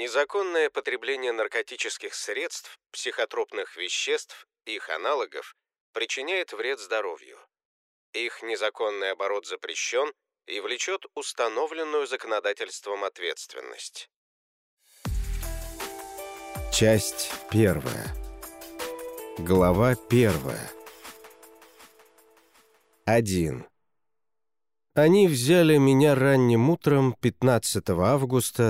Незаконное потребление наркотических средств, психотропных веществ и их аналогов причиняет вред здоровью. Их незаконный оборот запрещен и влечет установленную законодательством ответственность. Часть 1. Глава 1. 1. Они взяли меня ранним утром 15 августа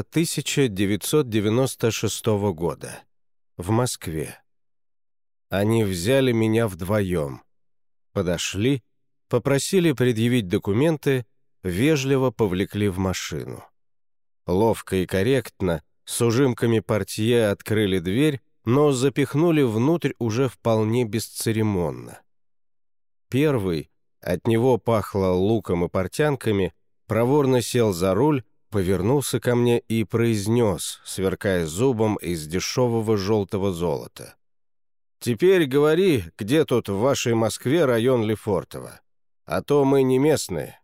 1996 года в Москве. Они взяли меня вдвоем. Подошли, попросили предъявить документы, вежливо повлекли в машину. Ловко и корректно, с ужимками портье открыли дверь, но запихнули внутрь уже вполне бесцеремонно. Первый, от него пахло луком и портянками, проворно сел за руль, повернулся ко мне и произнес, сверкая зубом из дешевого желтого золота: «Теперь говори, где тут в вашей Москве район Лефортово, а то мы не местные».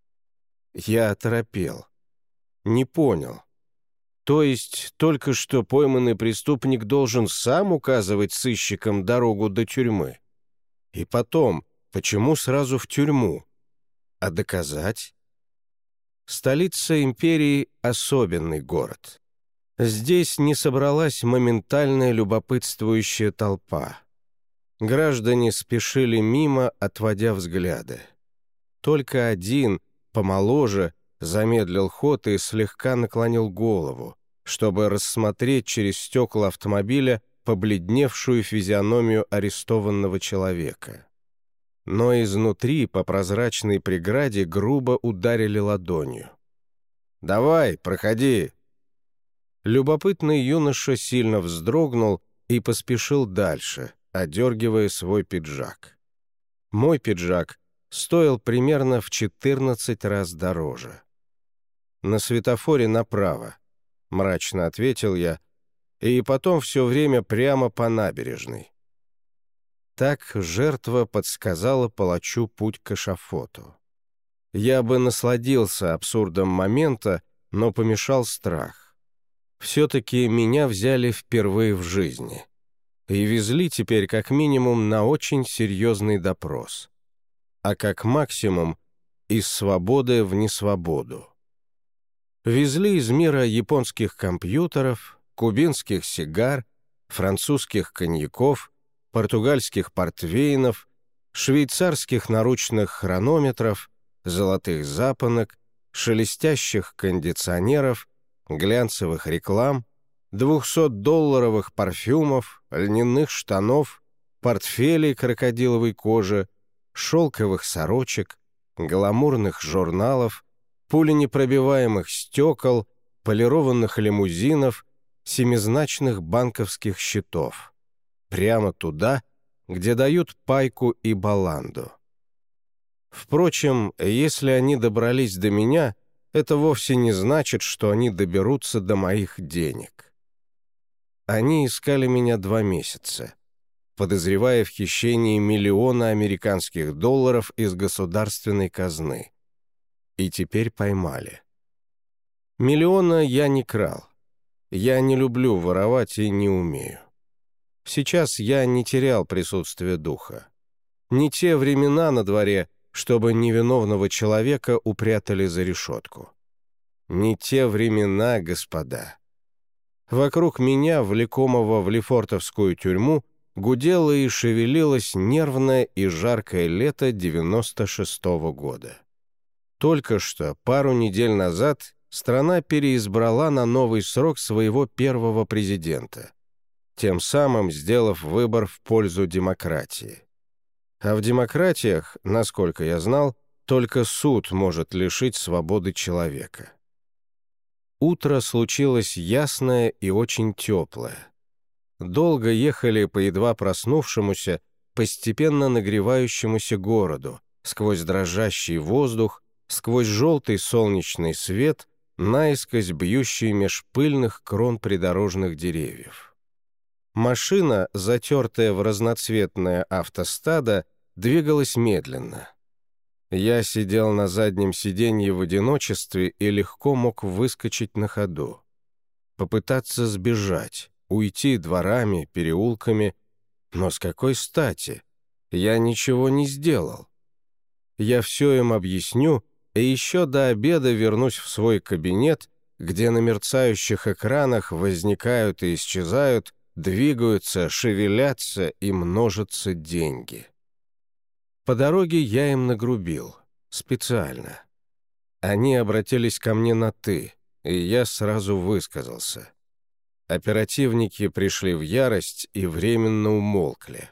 Я оторопел. Не понял. То есть только что пойманный преступник должен сам указывать сыщикам дорогу до тюрьмы? И потом, почему сразу в тюрьму? А доказать? Столица империи — особенный город. Здесь не собралась моментальная любопытствующая толпа. Граждане спешили мимо, отводя взгляды. Только один, помоложе, замедлил ход и слегка наклонил голову, чтобы рассмотреть через стекла автомобиля побледневшую физиономию арестованного человека. Но изнутри по прозрачной преграде грубо ударили ладонью. «Давай, проходи!» Любопытный юноша сильно вздрогнул и поспешил дальше, одергивая свой пиджак. Мой пиджак стоил примерно в 14 раз дороже. «На светофоре направо», — мрачно ответил я, и потом все время прямо по набережной. Так жертва подсказала палачу путь к эшафоту. Я бы насладился абсурдом момента, но помешал страх. Все-таки меня взяли впервые в жизни и везли теперь как минимум на очень серьезный допрос, а как максимум из свободы в несвободу. Везли из мира японских компьютеров, кубинских сигар, французских коньяков, португальских портвейнов, швейцарских наручных хронометров, золотых запонок, шелестящих кондиционеров, глянцевых реклам, 200-долларовых парфюмов, льняных штанов, портфелей крокодиловой кожи, шелковых сорочек, гламурных журналов, пуленепробиваемых стекол, полированных лимузинов, семизначных банковских счетов. Прямо туда, где дают пайку и баланду. Впрочем, если они добрались до меня, это вовсе не значит, что они доберутся до моих денег. Они искали меня 2 месяца, подозревая в хищении миллиона американских долларов из государственной казны. И теперь поймали. Миллиона я не крал. Я не люблю воровать и не умею. Сейчас я не терял присутствие духа. Не те времена на дворе, чтобы невиновного человека упрятали за решетку. Не те времена, господа. Вокруг меня, влекомого в Лефортовскую тюрьму, гудело и шевелилось нервное и жаркое лето 96-го года. Только что, пару недель назад, страна переизбрала на новый срок своего первого президента, тем самым сделав выбор в пользу демократии. А в демократиях, насколько я знал, только суд может лишить свободы человека. Утро случилось ясное и очень теплое. Долго ехали по едва проснувшемуся, постепенно нагревающемуся городу, сквозь дрожащий воздух, сквозь желтый солнечный свет, наискось бьющий меж пыльных крон придорожных деревьев. Машина, затертая в разноцветное автостадо, двигалась медленно. Я сидел на заднем сиденье в одиночестве и легко мог выскочить на ходу. попытаться сбежать, уйти дворами, переулками. Но с какой стати? Я ничего не сделал. Я все им объясню, и еще до обеда вернусь в свой кабинет, где на мерцающих экранах возникают и исчезают, двигаются, шевелятся и множатся деньги. По дороге я им нагрубил. Специально. Они обратились ко мне на «ты», и я сразу высказался. Оперативники пришли в ярость и временно умолкли.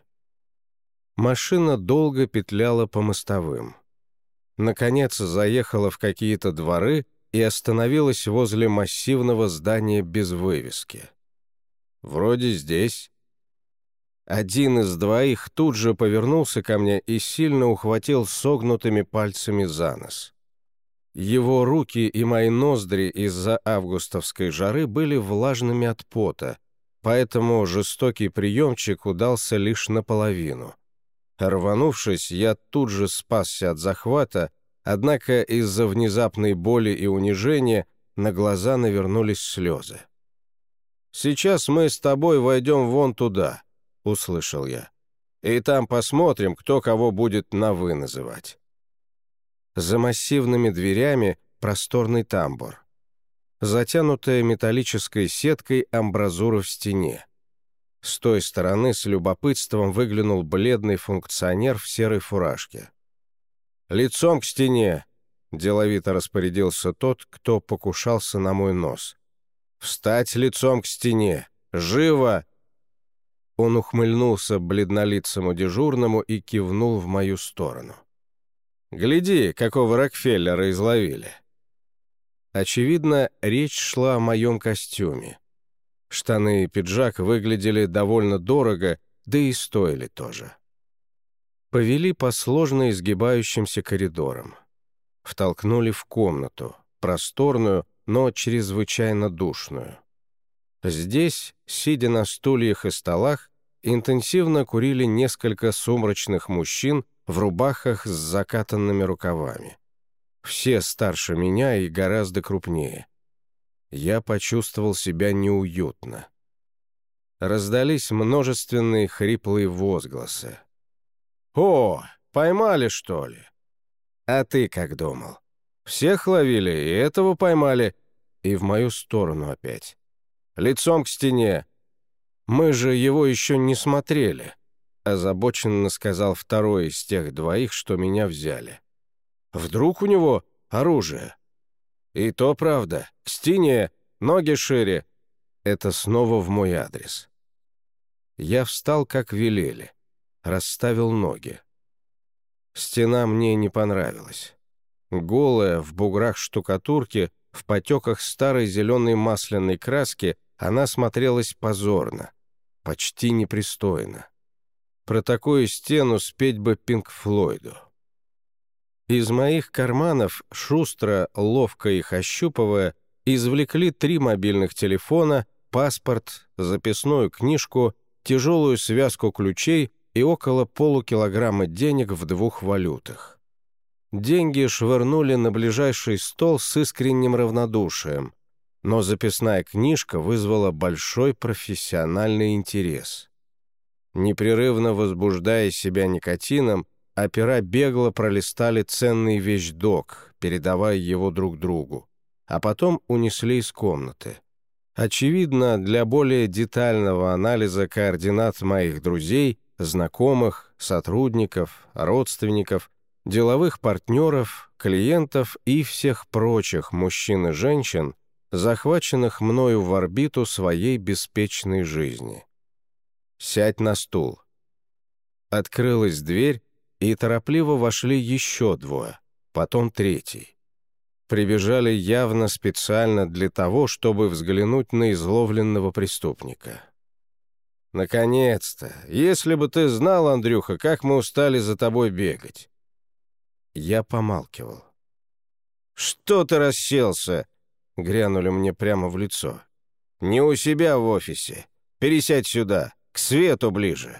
Машина долго петляла по мостовым. Наконец заехала в какие-то дворы и остановилась возле массивного здания без вывески. «Вроде здесь». Один из двоих тут же повернулся ко мне и сильно ухватил согнутыми пальцами за нос. Его руки и мои ноздри из-за августовской жары были влажными от пота, поэтому жестокий приемчик удался лишь наполовину. Рванувшись, я тут же спасся от захвата, однако из-за внезапной боли и унижения на глаза навернулись слезы. «Сейчас мы с тобой войдем вон туда», — услышал я, «и там посмотрим, кто кого будет на «вы» называть». За массивными дверями просторный тамбур. Затянутая металлической сеткой амбразура в стене. С той стороны с любопытством выглянул бледный функционер в серой фуражке. «Лицом к стене!» — деловито распорядился тот, кто покушался на мой нос. «Встать лицом к стене! Живо!» Он ухмыльнулся бледнолицему дежурному и кивнул в мою сторону. «Гляди, какого Рокфеллера изловили!» Очевидно, речь шла о моем костюме. Штаны и пиджак выглядели довольно дорого, да и стоили тоже. Повели по сложно изгибающимся коридорам. Втолкнули в комнату, просторную, но чрезвычайно душную. Здесь, сидя на стульях и столах, интенсивно курили несколько сумрачных мужчин в рубахах с закатанными рукавами. Все старше меня и гораздо крупнее. Я почувствовал себя неуютно. Раздались множественные хриплые возгласы. «О, поймали, что ли? А ты как думал? Всех ловили, и этого поймали?» И в мою сторону опять. «Лицом к стене! Мы же его еще не смотрели», — озабоченно сказал второй из тех двоих, что меня взяли. «Вдруг у него оружие?» «И то правда. К стене, ноги шире». Это снова в мой адрес. Я встал, как велели, расставил ноги. Стена мне не понравилась. Голая, в буграх штукатурки, в потеках старой зеленой масляной краски, она смотрелась позорно, почти непристойно. Про такую стену спеть бы Пинк Флойду. Из моих карманов, шустро, ловко их ощупывая, извлекли 3 мобильных телефона, паспорт, записную книжку, тяжелую связку ключей и около полукилограмма денег в 2 валютах. Деньги швырнули на ближайший стол с искренним равнодушием, но записная книжка вызвала большой профессиональный интерес. Непрерывно возбуждая себя никотином, опера бегло пролистали ценный вещдок, передавая его друг другу, а потом унесли из комнаты. Очевидно, для более детального анализа координат моих друзей, знакомых, сотрудников, родственников, деловых партнеров, клиентов и всех прочих мужчин и женщин, захваченных мною в орбиту своей беспечной жизни. «Сядь на стул». Открылась дверь, и торопливо вошли еще 2, потом 3. Прибежали явно специально для того, чтобы взглянуть на изловленного преступника. «Наконец-то! Если бы ты знал, Андрюха, как мы устали за тобой бегать!» Я помалкивал. «Что ты расселся?» — грянули мне прямо в лицо. «Не у себя в офисе. Пересядь сюда, к свету ближе».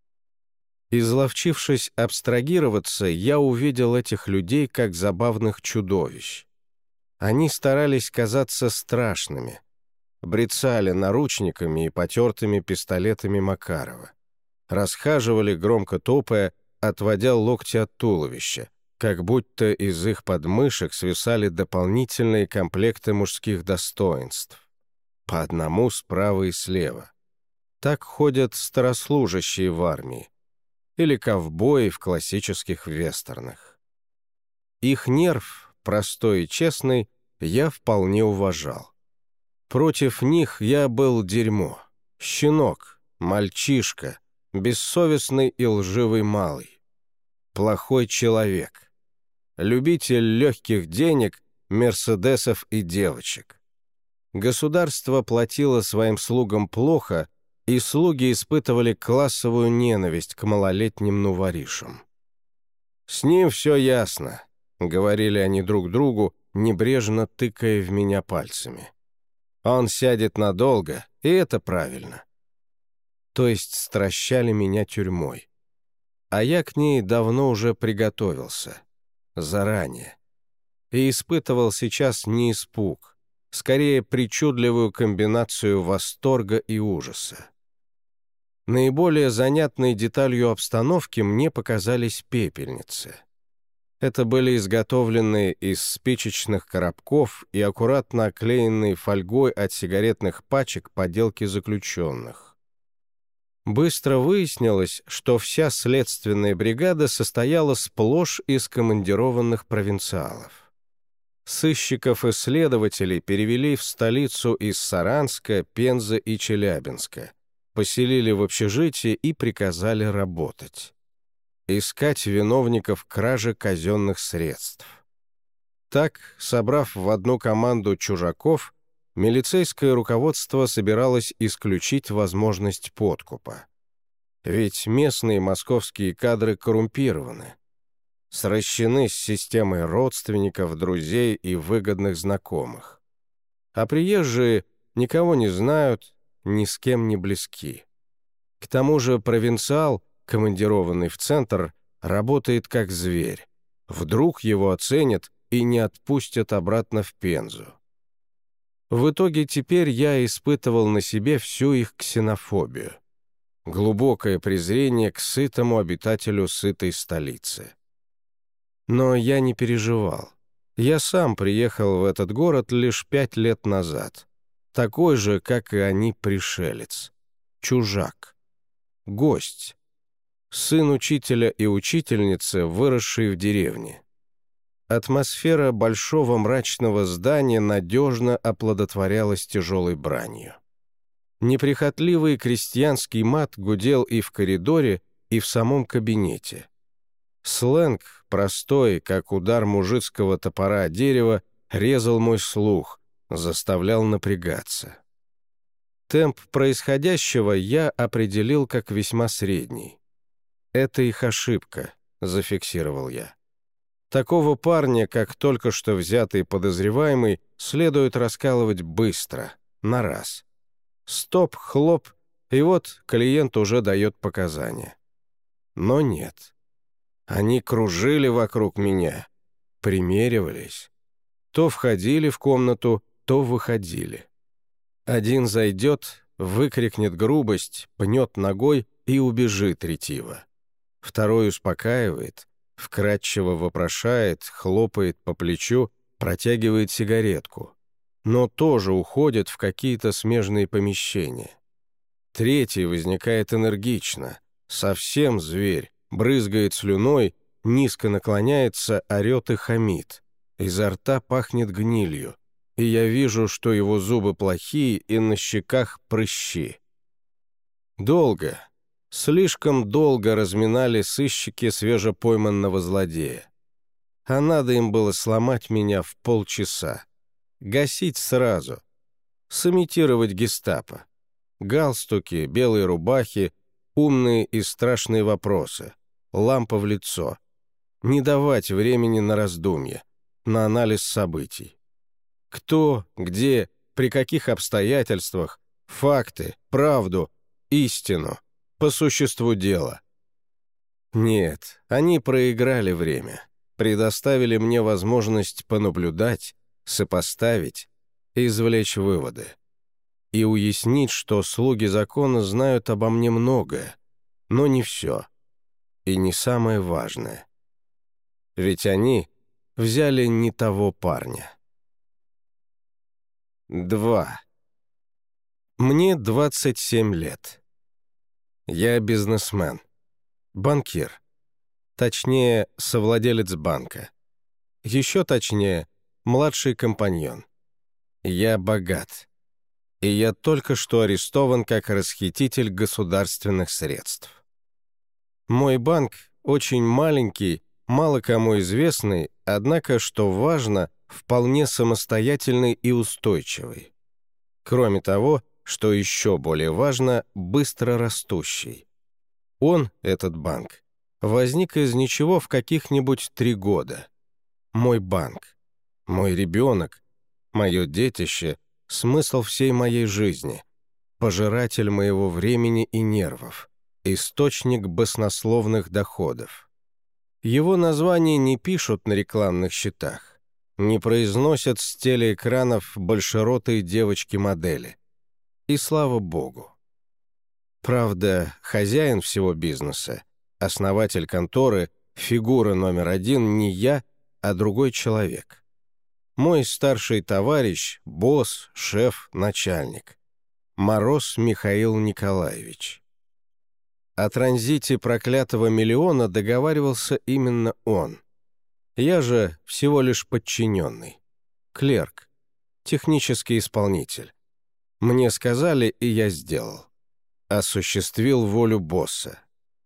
Изловчившись абстрагироваться, я увидел этих людей как забавных чудовищ. Они старались казаться страшными. брецали наручниками и потертыми пистолетами Макарова. Расхаживали, громко топая, отводя локти от туловища, как будто из их подмышек свисали дополнительные комплекты мужских достоинств. По одному справа и слева. Так ходят старослужащие в армии или ковбои в классических вестернах. Их нерв, простой и честный, я вполне уважал. Против них я был дерьмо, щенок, мальчишка, бессовестный и лживый малый, плохой человек, любитель легких денег, мерседесов и девочек. Государство платило своим слугам плохо, и слуги испытывали классовую ненависть к малолетним нуворишам. «С ним все ясно», — говорили они друг другу, небрежно тыкая в меня пальцами. «Он сядет надолго, и это правильно». То есть стращали меня тюрьмой. А я к ней давно уже приготовился. Заранее. И испытывал сейчас не испуг, скорее причудливую комбинацию восторга и ужаса. Наиболее занятной деталью обстановки мне показались пепельницы. Это были изготовленные из спичечных коробков и аккуратно оклеенные фольгой от сигаретных пачек поделки заключенных. Быстро выяснилось, что вся следственная бригада состояла сплошь из командированных провинциалов. Сыщиков и следователей перевели в столицу из Саранска, Пензы и Челябинска, поселили в общежитии и приказали работать. Искать виновников кражи казенных средств. Так, собрав в одну команду чужаков, милицейское руководство собиралось исключить возможность подкупа. Ведь местные московские кадры коррумпированы, сращены с системой родственников, друзей и выгодных знакомых. А приезжие никого не знают, ни с кем не близки. К тому же провинциал, командированный в центр, работает как зверь. Вдруг его оценят и не отпустят обратно в Пензу. В итоге теперь я испытывал на себе всю их ксенофобию. Глубокое презрение к сытому обитателю сытой столицы. Но я не переживал. Я сам приехал в этот город лишь 5 лет назад. Такой же, как и они, пришелец. Чужак. Гость. Сын учителя и учительницы, выросший в деревне. Атмосфера большого мрачного здания надежно оплодотворялась тяжелой бранью. Неприхотливый крестьянский мат гудел и в коридоре, и в самом кабинете. Сленг, простой, как удар мужицкого топора о дерево, резал мой слух, заставлял напрягаться. Темп происходящего я определил как весьма средний. «Это их ошибка», — зафиксировал я. Такого парня, как только что взятый подозреваемый, следует раскалывать быстро, на раз. Стоп, хлоп, и вот клиент уже дает показания. Но нет. Они кружили вокруг меня, примеривались. То входили в комнату, то выходили. Один зайдет, выкрикнет грубость, пнет ногой и убежит ретиво. Второй успокаивает, вкратчиво вопрошает, хлопает по плечу, протягивает сигаретку, но тоже уходит в какие-то смежные помещения. Третий возникает энергично, совсем зверь, брызгает слюной, низко наклоняется, орет и хамит. Изо рта пахнет гнилью, и я вижу, что его зубы плохие и на щеках прыщи. Долго, слишком долго разминали сыщики свежепойманного злодея. А надо им было сломать меня в полчаса. Гасить сразу. Сымитировать гестапо. Галстуки, белые рубахи, умные и страшные вопросы. Лампа в лицо. Не давать времени на раздумья, на анализ событий. Кто, где, при каких обстоятельствах, факты, правду, истину, по существу дела. Нет, они проиграли время, предоставили мне возможность понаблюдать, сопоставить и извлечь выводы. и уяснить, что слуги закона знают обо мне многое, но не все, и не самое важное. Ведь они взяли не того парня. 2. Мне 27 лет. Я бизнесмен, банкир, точнее, совладелец банка. Еще точнее, младший компаньон. Я богат. И я только что арестован как расхититель государственных средств. Мой банк очень маленький, мало кому известный, однако, что важно, вполне самостоятельный и устойчивый. Кроме того, что еще более важно, быстро растущий. Он, этот банк, возник из ничего в каких-нибудь 3 года. Мой банк, мой ребенок, мое детище, смысл всей моей жизни, пожиратель моего времени и нервов, источник баснословных доходов. Его название не пишут на рекламных щитах, не произносят с телеэкранов большеротые девочки-модели. И слава богу. Правда, хозяин всего бизнеса, основатель конторы, фигура номер 1 не я, а другой человек. Мой старший товарищ, босс, шеф, начальник. Мороз Михаил Николаевич. О транзите проклятого миллиона договаривался именно он. Я же всего лишь подчиненный. Клерк. Технический исполнитель. Мне сказали, и я сделал. Осуществил волю босса.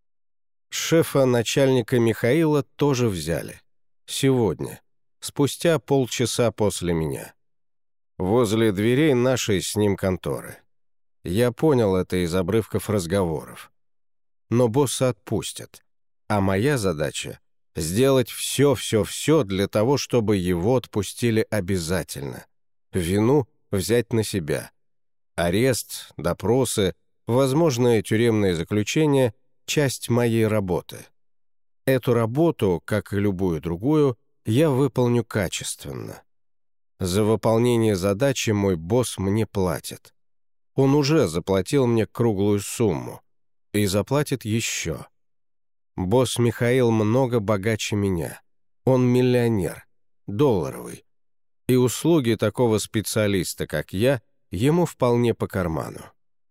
Шефа начальника Михаила тоже взяли. Сегодня. Спустя полчаса после меня. Возле дверей нашей с ним конторы. Я понял это из обрывков разговоров. Но босса отпустят. А моя задача — сделать все для того, чтобы его отпустили обязательно. Вину взять на себя. Арест, допросы, возможное тюремное заключение — часть моей работы. Эту работу, как и любую другую, я выполню качественно. За выполнение задачи мой босс мне платит. Он уже заплатил мне круглую сумму. И заплатит еще. Босс Михаил много богаче меня. Он миллионер, долларовый. И услуги такого специалиста, как я, ему вполне по карману.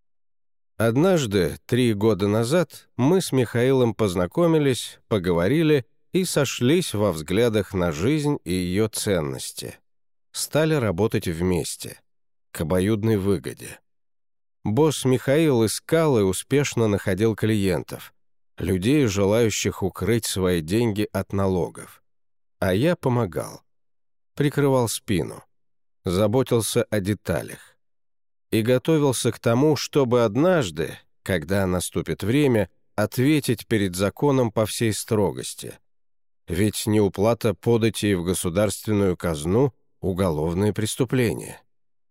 Однажды, 3 года назад, мы с Михаилом познакомились, поговорили и сошлись во взглядах на жизнь и ее ценности. Стали работать вместе, к обоюдной выгоде. Босс Михаил искал и успешно находил клиентов, людей, желающих укрыть свои деньги от налогов. А я помогал. Прикрывал спину. Заботился о деталях. И готовился к тому, чтобы однажды, когда наступит время, ответить перед законом по всей строгости. Ведь неуплата податей в государственную казну — уголовное преступление.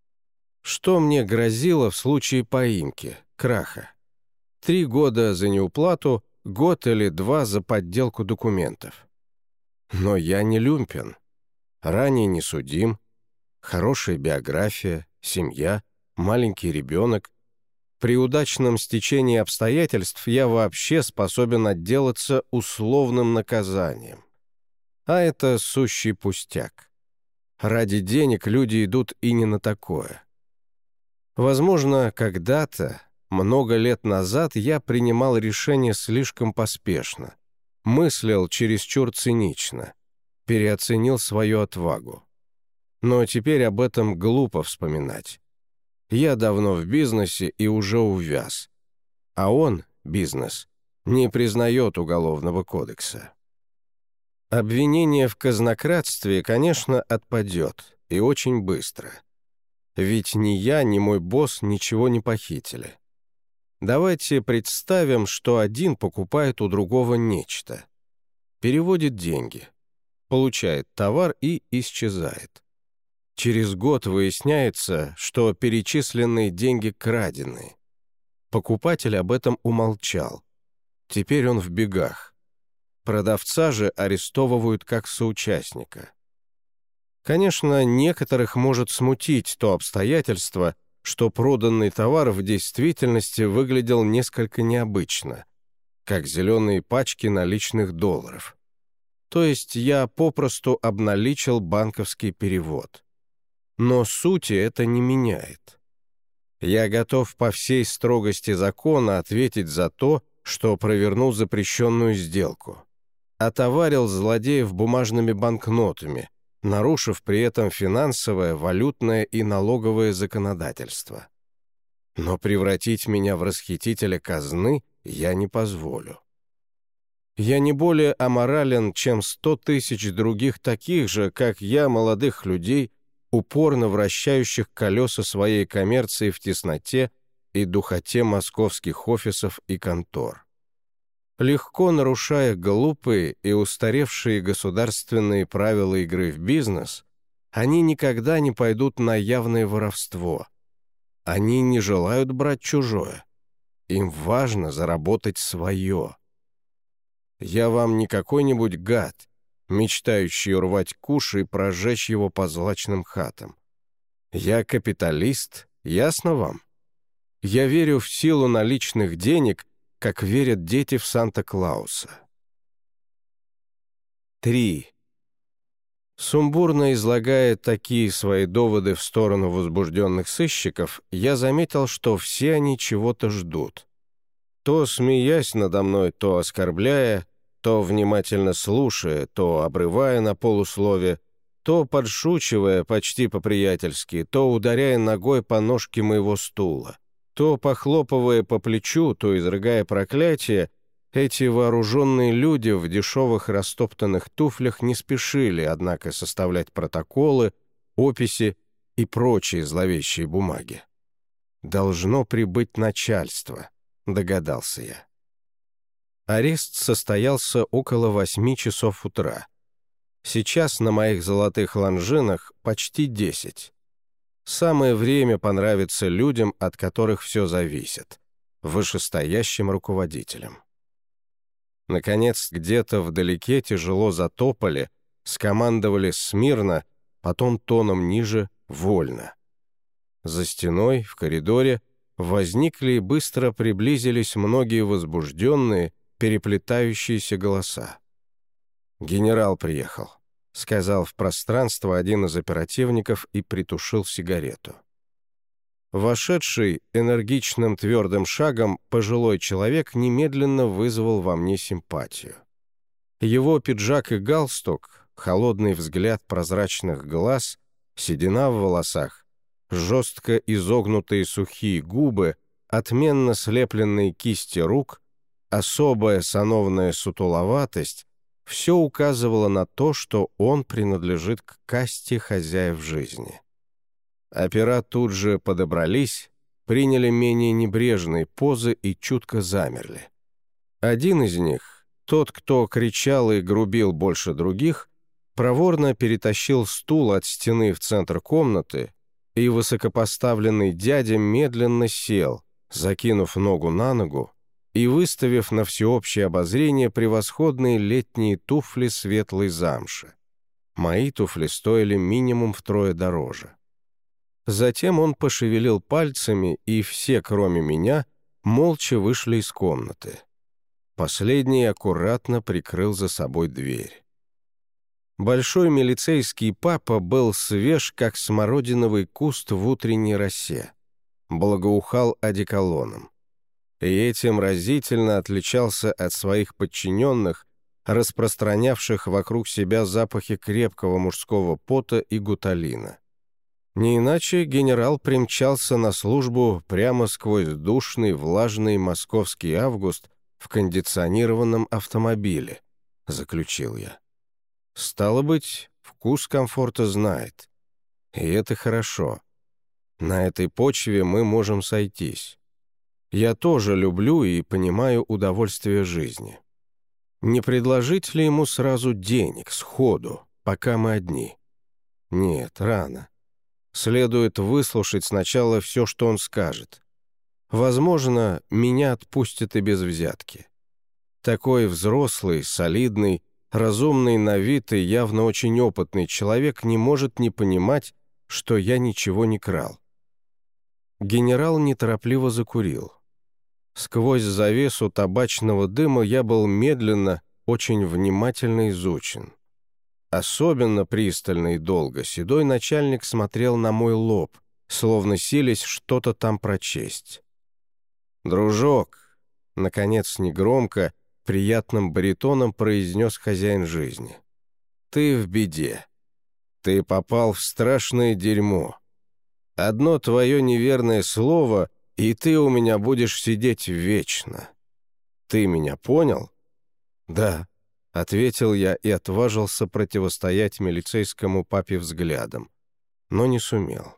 Что мне грозило в случае поимки, краха? 3 года за неуплату, год или 2 за подделку документов. Но я не люмпен. Ранее не судим. Хорошая биография, семья, маленький ребенок. При удачном стечении обстоятельств я вообще способен отделаться условным наказанием. А это сущий пустяк. Ради денег люди идут и не на такое. Возможно, когда-то, много лет назад, я принимал решение слишком поспешно, мыслил чересчур цинично, переоценил свою отвагу. Но теперь об этом глупо вспоминать. Я давно в бизнесе и уже увяз. А он, бизнес, не признает Уголовного кодекса. Обвинение в казнократстве, конечно, отпадет, и очень быстро. Ведь ни я, ни мой босс ничего не похитили. Давайте представим, что один покупает у другого нечто. Переводит деньги, получает товар и исчезает. Через год выясняется, что перечисленные деньги крадены. Покупатель об этом умолчал. Теперь он в бегах. Продавца же арестовывают как соучастника. Конечно, некоторых может смутить то обстоятельство, что проданный товар в действительности выглядел несколько необычно, как зеленые пачки наличных долларов. То есть я попросту обналичил банковский перевод. Но сути это не меняет. Я готов по всей строгости закона ответить за то, что провернул запрещенную сделку. Отоварил злодеев бумажными банкнотами, нарушив при этом финансовое, валютное и налоговое законодательство. Но превратить меня в расхитителя казны я не позволю. Я не более аморален, чем 100 тысяч других таких же, как я, молодых людей, упорно вращающих колеса своей коммерции в тесноте и духоте московских офисов и контор. Легко нарушая глупые и устаревшие государственные правила игры в бизнес, они никогда не пойдут на явное воровство. Они не желают брать чужое. Им важно заработать свое. Я вам не какой-нибудь гад, мечтающий урвать куш и прожечь его по злачным хатам. Я капиталист, ясно вам? Я верю в силу наличных денег, как верят дети в Санта-Клауса. 3. Сумбурно излагая такие свои доводы в сторону возбужденных сыщиков, я заметил, что все они чего-то ждут. То смеясь надо мной, то оскорбляя, то внимательно слушая, то обрывая на полуслове, то подшучивая почти по-приятельски, то ударяя ногой по ножке моего стула, то похлопывая по плечу, то изрыгая проклятие, эти вооруженные люди в дешевых растоптанных туфлях не спешили, однако, составлять протоколы, описи и прочие зловещие бумаги. «Должно прибыть начальство», — догадался я. Арест состоялся около 8 часов утра. Сейчас на моих золотых лонжинах почти 10. Самое время понравиться людям, от которых все зависит, вышестоящим руководителям. Наконец, где-то вдалеке тяжело затопали, скомандовали смирно, потом тоном ниже «вольно». За стеной, в коридоре, возникли и быстро приблизились многие возбужденные, переплетающиеся голоса. «Генерал приехал», — сказал в пространство один из оперативников и притушил сигарету. Вошедший энергичным твердым шагом пожилой человек немедленно вызвал во мне симпатию. Его пиджак и галстук, холодный взгляд прозрачных глаз, седина в волосах, жестко изогнутые сухие губы, отменно слепленные кисти рук, особая сановная сутуловатость — все указывало на то, что он принадлежит к касте хозяев жизни. Опера тут же подобрались, приняли менее небрежные позы и чутко замерли. Один из них, тот, кто кричал и грубил больше других, проворно перетащил стул от стены в центр комнаты, и высокопоставленный дядя медленно сел, закинув ногу на ногу и выставив на всеобщее обозрение превосходные летние туфли светлой замши. Мои туфли стоили минимум втрое дороже. Затем он пошевелил пальцами, и все, кроме меня, молча вышли из комнаты. Последний аккуратно прикрыл за собой дверь. Большой милицейский папа был свеж, как смородиновый куст в утренней росе. Благоухал одеколоном. И этим разительно отличался от своих подчиненных, распространявших вокруг себя запахи крепкого мужского пота и гуталина. Не иначе генерал примчался на службу прямо сквозь душный, влажный московский август в кондиционированном автомобиле, заключил я. Стало быть, вкус комфорта знает. И это хорошо. На этой почве мы можем сойтись. Я тоже люблю и понимаю удовольствие жизни. Не предложить ли ему сразу денег, сходу, пока мы одни? Нет, рано. Следует выслушать сначала все, что он скажет. Возможно, меня отпустят и без взятки. Такой взрослый, солидный, разумный на вид и явно очень опытный человек не может не понимать, что я ничего не крал. Генерал неторопливо закурил. Сквозь завесу табачного дыма я был медленно, очень внимательно изучен. Особенно пристально и долго седой начальник смотрел на мой лоб, словно силясь что-то там прочесть. «Дружок», — наконец негромко, приятным баритоном произнес хозяин жизни, — «ты в беде. Ты попал в страшное дерьмо. Одно твое неверное слово, и ты у меня будешь сидеть вечно. Ты меня понял?» «Да», — ответил я и отважился противостоять милицейскому папе взглядом, но не сумел.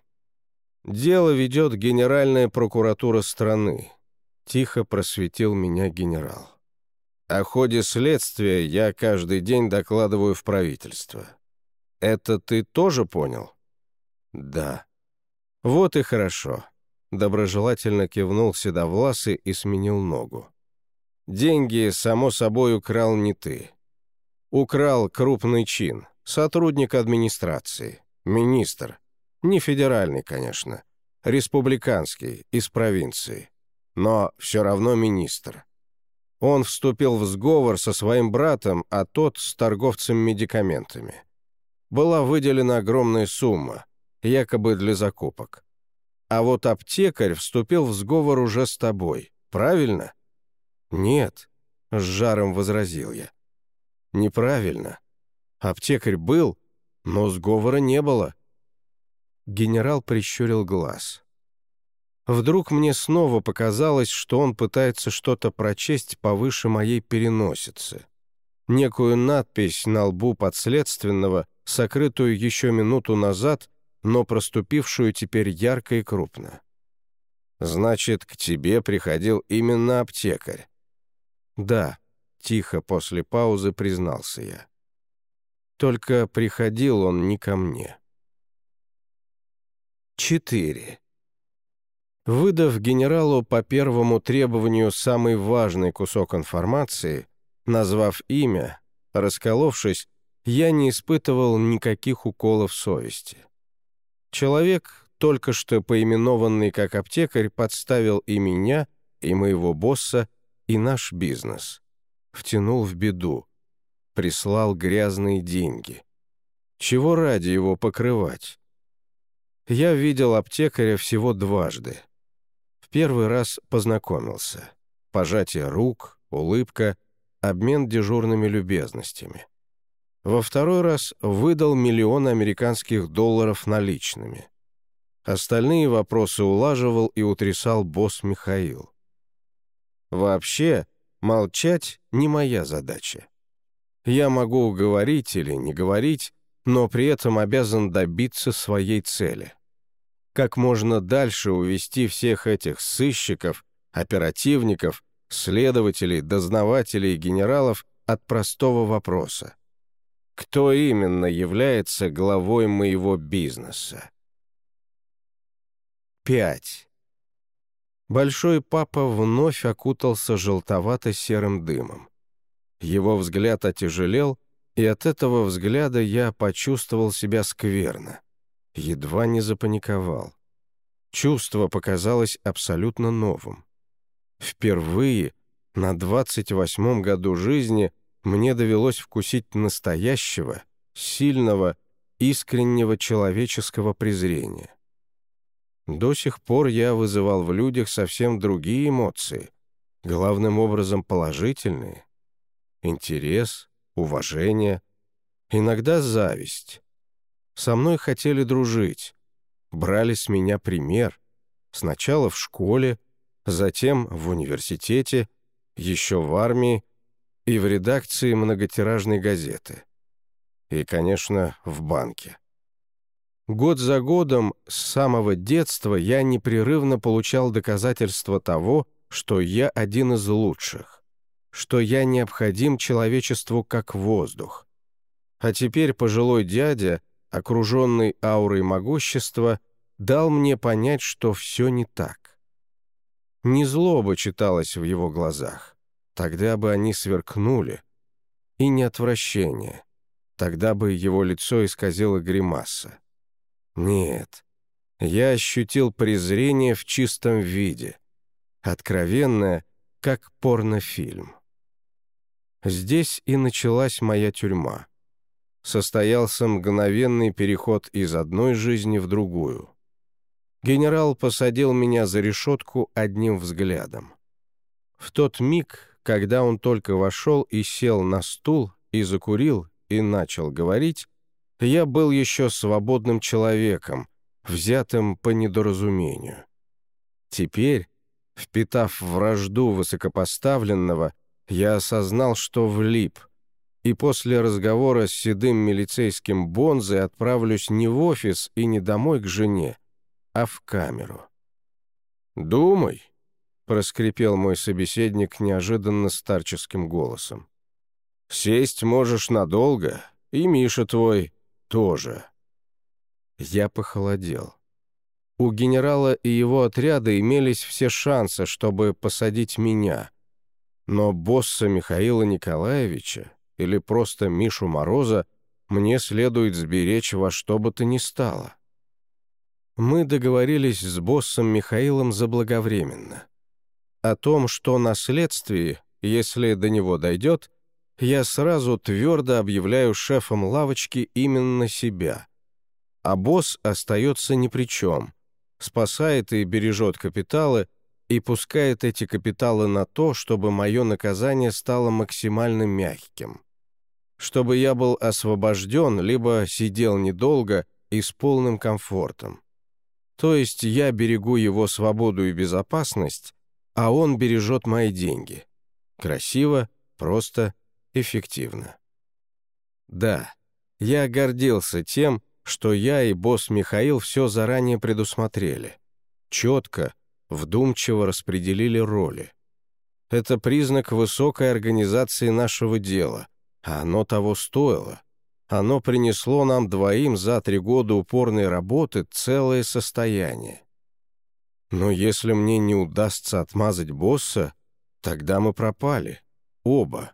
«Дело ведет Генеральная прокуратура страны», — тихо просветил меня генерал. «О ходе следствия я каждый день докладываю в правительство. Это ты тоже понял?» «Да». «Вот и хорошо», — доброжелательно кивнул седовласый и сменил ногу. «Деньги, само собой, украл не ты. Украл крупный чин, сотрудник администрации, министр. Не федеральный, конечно, республиканский, из провинции. Но все равно министр. Он вступил в сговор со своим братом, а тот с торговцем медикаментами. Была выделена огромная сумма, якобы для закупок. А вот аптекарь вступил в сговор уже с тобой, правильно?» «Нет», — с жаром возразил я. «Неправильно. Аптекарь был, но сговора не было». Генерал прищурил глаз. Вдруг мне снова показалось, что он пытается что-то прочесть повыше моей переносицы. Некую надпись на лбу подследственного, сокрытую еще минуту назад, но проступившую теперь ярко и крупно. «Значит, к тебе приходил именно аптекарь?» «Да», — тихо после паузы признался я. «Только приходил он не ко мне». 4. Выдав генералу по первому требованию самый важный кусок информации, назвав имя, расколовшись, я не испытывал никаких уколов совести. Человек, только что поименованный как аптекарь, подставил и меня, и моего босса, и наш бизнес. Втянул в беду. Прислал грязные деньги. Чего ради его покрывать? Я видел аптекаря всего дважды. В первый раз познакомился. Пожатие рук, улыбка, обмен дежурными любезностями. Во второй раз выдал $1 000 000 американских долларов наличными. Остальные вопросы улаживал и утрясал босс Михаил. Вообще, молчать не моя задача. Я могу говорить или не говорить, но при этом обязан добиться своей цели. Как можно дальше увести всех этих сыщиков, оперативников, следователей, дознавателей и генералов от простого вопроса. Кто именно является главой моего бизнеса? 5. Большой папа вновь окутался желтовато-серым дымом. Его взгляд отяжелел, и от этого взгляда я почувствовал себя скверно. Едва не запаниковал. Чувство показалось абсолютно новым. Впервые на 28-м году жизни мне довелось вкусить настоящего, сильного, искреннего человеческого презрения. До сих пор я вызывал в людях совсем другие эмоции, главным образом положительные. Интерес, уважение, иногда зависть. Со мной хотели дружить, брали с меня пример. Сначала в школе, затем в университете, еще в армии и в редакции многотиражной газеты. И, конечно, в банке. Год за годом, с самого детства, я непрерывно получал доказательства того, что я один из лучших, что я необходим человечеству как воздух. А теперь пожилой дядя, окруженный аурой могущества, дал мне понять, что все не так. Не злоба читалась в его глазах, тогда бы они сверкнули, и не отвращение, тогда бы его лицо исказило гримаса. Нет, Я ощутил презрение в чистом виде, откровенное, как порнофильм. Здесь и началась моя тюрьма. Состоялся мгновенный переход из одной жизни в другую. Генерал посадил меня за решетку одним взглядом. В тот миг, когда он только вошел и сел на стул, и закурил, и начал говорить, я был еще свободным человеком, взятым по недоразумению. Теперь, впитав вражду высокопоставленного, я осознал, что влип, и после разговора с седым милицейским бонзой отправлюсь не в офис и не домой к жене, а в камеру. «Думай», — проскрипел мой собеседник неожиданно старческим голосом. «Сесть можешь надолго, и Миша твой тоже». Я похолодел. У генерала и его отряда имелись все шансы, чтобы посадить меня. Но босса Михаила Николаевича или просто Мишу Мороза мне следует сберечь во что бы то ни стало. Мы договорились с боссом Михаилом заблаговременно. О том, что на следствии, если до него дойдет, я сразу твердо объявляю шефом лавочки именно себя. А босс остается ни при чем, спасает и бережет капиталы, и пускает эти капиталы на то, чтобы мое наказание стало максимально мягким. Чтобы я был освобожден, либо сидел недолго и с полным комфортом. То есть я берегу его свободу и безопасность, а он бережет мои деньги. Красиво, просто, эффективно. Да, я гордился тем, что я и босс Михаил все заранее предусмотрели. Четко, вдумчиво распределили роли. Это признак высокой организации нашего дела, а оно того стоило. Оно принесло нам двоим за 3 года упорной работы целое состояние. Но если мне не удастся отмазать босса, тогда мы пропали. Оба.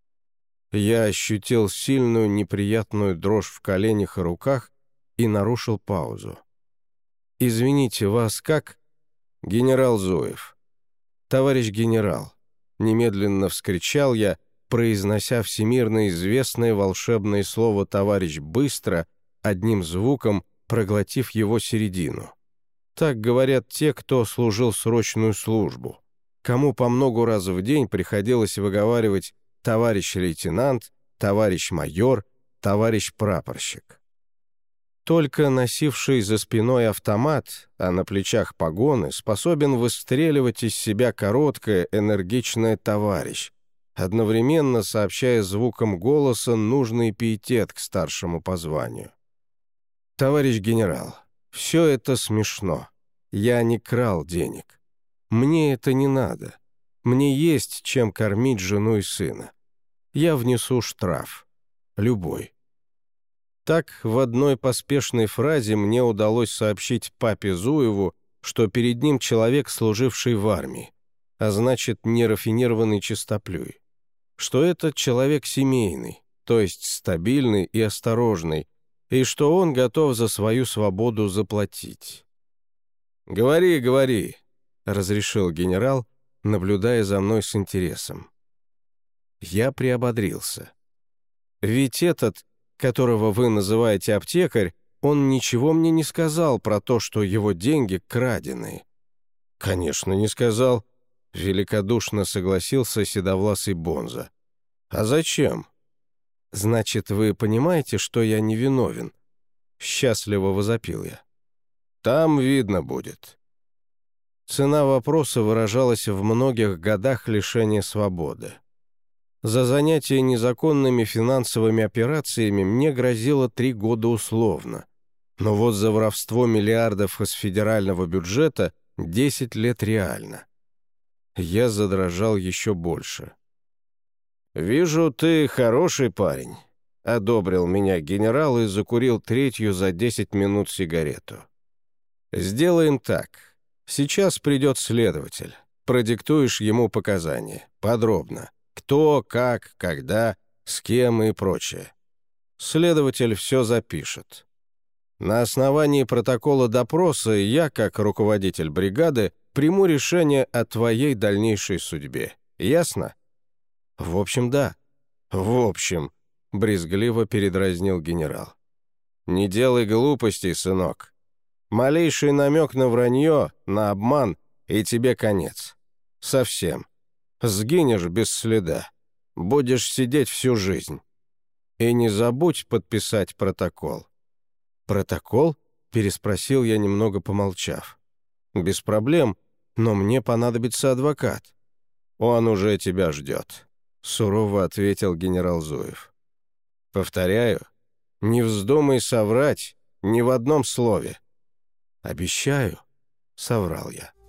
Я ощутил сильную неприятную дрожь в коленях и руках и нарушил паузу. «Извините, вас как?» «Генерал Зуев». «Товарищ генерал», — немедленно вскричал я, произнося всемирно известное волшебное слово «товарищ» быстро, одним звуком, проглотив его середину. Так говорят те, кто служил срочную службу, кому по много раз в день приходилось выговаривать «товарищ лейтенант», «товарищ майор», «товарищ прапорщик». Только носивший за спиной автомат, а на плечах погоны, способен выстреливать из себя короткое, энергичное «товарищ», одновременно сообщая звуком голоса нужный пиетет к старшему по званию. «Товарищ генерал, все это смешно. Я не крал денег. Мне это не надо. Мне есть чем кормить жену и сына. Я внесу штраф. Любой». Так, в одной поспешной фразе мне удалось сообщить папе Зуеву, что перед ним человек, служивший в армии, а значит, нерафинированный чистоплюй. Что этот человек семейный, то есть стабильный и осторожный, и что он готов за свою свободу заплатить. «Говори, говори», — разрешил генерал, наблюдая за мной с интересом. Я приободрился. Ведь этот, которого вы называете аптекарь, он ничего мне не сказал про то, что его деньги краденые. «Конечно, не сказал», — великодушно согласился седовласый Бонза. «А зачем?» «Значит, вы понимаете, что я невиновен?» — счастливо возопил я. «Там видно будет». Цена вопроса выражалась в многих годах лишения свободы. За занятие незаконными финансовыми операциями мне грозило 3 года условно, но вот за воровство миллиардов из федерального бюджета 10 лет реально. Я задрожал еще больше. «Вижу, ты хороший парень», — одобрил меня генерал и закурил 3-ю за 10 минут сигарету. «Сделаем так. Сейчас придет следователь. Продиктуешь ему показания. Подробно. Кто, как, когда, с кем и прочее. Следователь все запишет. На основании протокола допроса я, как руководитель бригады, приму решение о твоей дальнейшей судьбе. Ясно? В общем, да. В общем, брезгливо передразнил генерал. Не делай глупостей, сынок. Малейший намек на вранье, на обман, и тебе конец. Совсем. Сгинешь без следа. Будешь сидеть всю жизнь. И не забудь подписать протокол. «Протокол?» — переспросил я, немного помолчав. «Без проблем, но мне понадобится адвокат». «Он уже тебя ждет», — сурово ответил генерал Зуев. «Повторяю, не вздумай соврать ни в одном слове». «Обещаю», — соврал я.